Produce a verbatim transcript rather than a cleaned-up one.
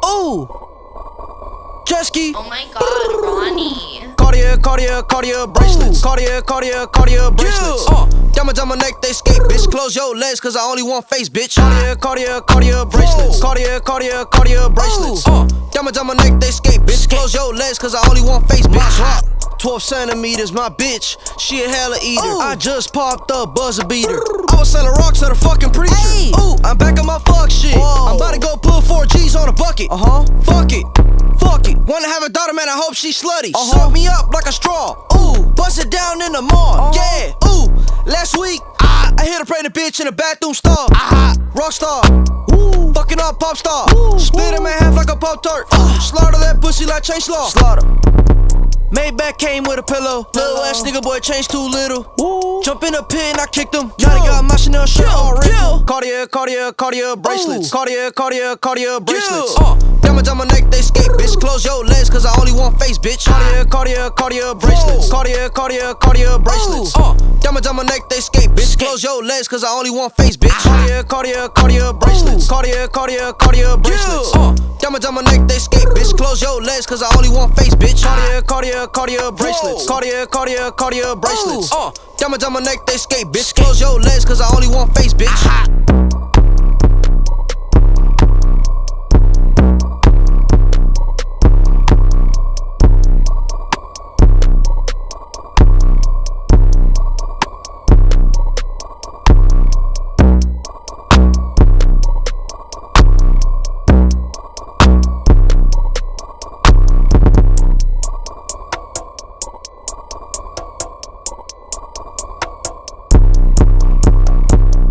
Ooh. Jet ski. Oh my god, Ronnie. Cartier, Cartier, Cartier bracelets. Cartier, Cartier, Cartier bracelets. Uh, diamonds on my neck, they skate, bitch. Close your legs, cause I only want face, bitch. Cartier, Cartier, Cartier bracelets. Cartier, Cartier, Cartier bracelets. Uh, diamonds on my neck, they skate, bitch. Close your legs, cause I only want face, bitch. twelve centimeters, my bitch, she a hella eater. Ooh. I just popped up buzzer beater. I was selling rocks to the fucking preacher. Hey. Ooh, I'm back on my fuck shit. Whoa. I'm about to go put four G's on a bucket. Uh huh. Fuck it. Fuck it. Wanna have a daughter, man, I hope she slutty. Uh-huh. Suck me up like a straw. Ooh, bust it down in the mall. Uh-huh. Yeah. Ooh, last week, I, I hit a pregnant bitch in a bathroom stall. Uh-huh. Rockstar. Ooh. Fucking up pop star. Ooh. Split him in half like a pop tart. Uh. Slaughter that pussy like chain slaw. Slaughter. Maybach came with a pillow. Little ass nigga boy changed too little. Ooh. Jump in the pit and I kicked him. Now they got my Chanel shirt all wrinkled. Cartier, Cartier, Cartier bracelets. Ooh. Cartier, Cartier, Cartier bracelets. Uh, diamonds on my neck, they skate, bitch. Close your legs, cause I only want face, bitch. Cartier, Cartier, Cartier bracelets. Cartier, Cartier, Cartier bracelets. Uh, diamonds on my neck, they skate, bitch. Close your legs, cause I only want face, bitch. Cartier, Cartier, Cartier bracelets. Cartier, Cartier, Cartier bracelets. Uh, diamonds on my neck, they skate, bitch. Close your legs, cause I only want face, bitch. Cartier, Cartier, Cartier bracelets. Cartier, Cartier, Cartier bracelets. Uh, diamonds on my neck, they skate, bitch. Close your legs, cause I only want face, bitch.